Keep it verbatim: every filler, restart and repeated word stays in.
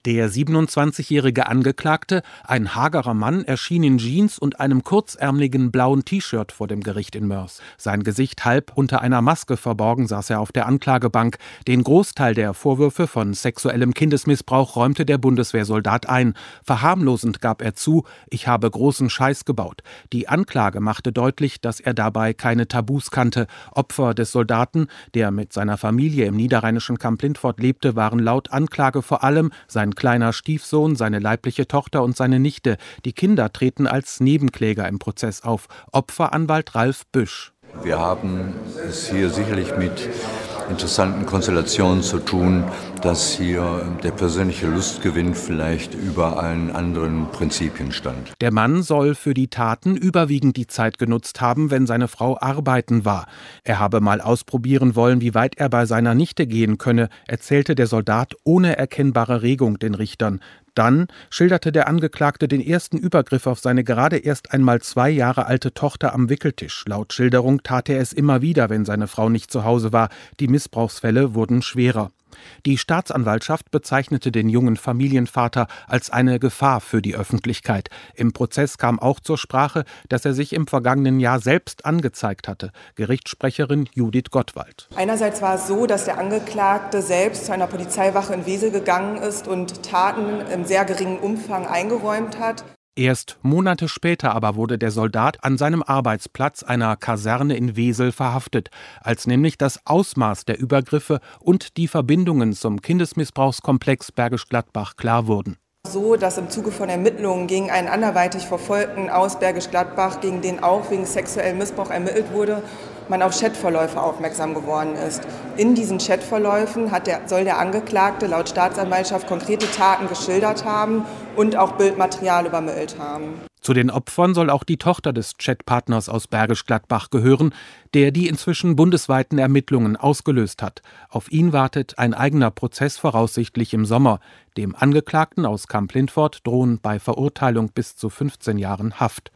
Der siebenundzwanzigjährige Angeklagte, ein hagerer Mann, erschien in Jeans und einem kurzärmeligen blauen T-Shirt vor dem Gericht in Moers. Sein Gesicht halb unter einer Maske verborgen saß er auf der Anklagebank. Den Großteil der Vorwürfe von sexuellem Kindesmissbrauch räumte der Bundeswehrsoldat ein. Verharmlosend gab er zu: Ich habe großen Scheiß gebaut. Die Anklage machte deutlich, dass er dabei keine Tabus kannte. Opfer des Soldaten, der mit seiner Familie im niederrheinischen Kamp-Lintfort lebte, waren laut Anklage vor allem sein kleiner Stiefsohn, seine leibliche Tochter und seine Nichte. Die Kinder treten als Nebenkläger im Prozess auf. Opferanwalt Ralf Büsch. Wir haben es hier sicherlich mit interessanten Konstellationen zu tun, dass hier der persönliche Lustgewinn vielleicht über allen anderen Prinzipien stand. Der Mann soll für die Taten überwiegend die Zeit genutzt haben, wenn seine Frau arbeiten war. Er habe mal ausprobieren wollen, wie weit er bei seiner Nichte gehen könne, erzählte der Soldat ohne erkennbare Regung den Richtern. Dann schilderte der Angeklagte den ersten Übergriff auf seine gerade erst einmal zwei Jahre alte Tochter am Wickeltisch. Laut Schilderung tat er es immer wieder, wenn seine Frau nicht zu Hause war. Die Missbrauchsfälle wurden schwerer. Die Staatsanwaltschaft bezeichnete den jungen Familienvater als eine Gefahr für die Öffentlichkeit. Im Prozess kam auch zur Sprache, dass er sich im vergangenen Jahr selbst angezeigt hatte. Gerichtssprecherin Judith Gottwald. Einerseits war es so, dass der Angeklagte selbst zu einer Polizeiwache in Wesel gegangen ist und Taten im sehr geringen Umfang eingeräumt hat. Erst Monate später aber wurde der Soldat an seinem Arbeitsplatz einer Kaserne in Wesel verhaftet, als nämlich das Ausmaß der Übergriffe und die Verbindungen zum Kindesmissbrauchskomplex Bergisch Gladbach klar wurden. So, dass im Zuge von Ermittlungen gegen einen anderweitig Verfolgten aus Bergisch Gladbach, gegen den auch wegen sexuellem Missbrauch ermittelt wurde, man auf Chatverläufe aufmerksam geworden ist. In diesen Chatverläufen hat der, soll der Angeklagte laut Staatsanwaltschaft konkrete Taten geschildert haben und auch Bildmaterial übermittelt haben. Zu den Opfern soll auch die Tochter des Chatpartners aus Bergisch Gladbach gehören, der die inzwischen bundesweiten Ermittlungen ausgelöst hat. Auf ihn wartet ein eigener Prozess voraussichtlich im Sommer. Dem Angeklagten aus Kamp-Lintfort drohen bei Verurteilung bis zu fünfzehn Jahren Haft.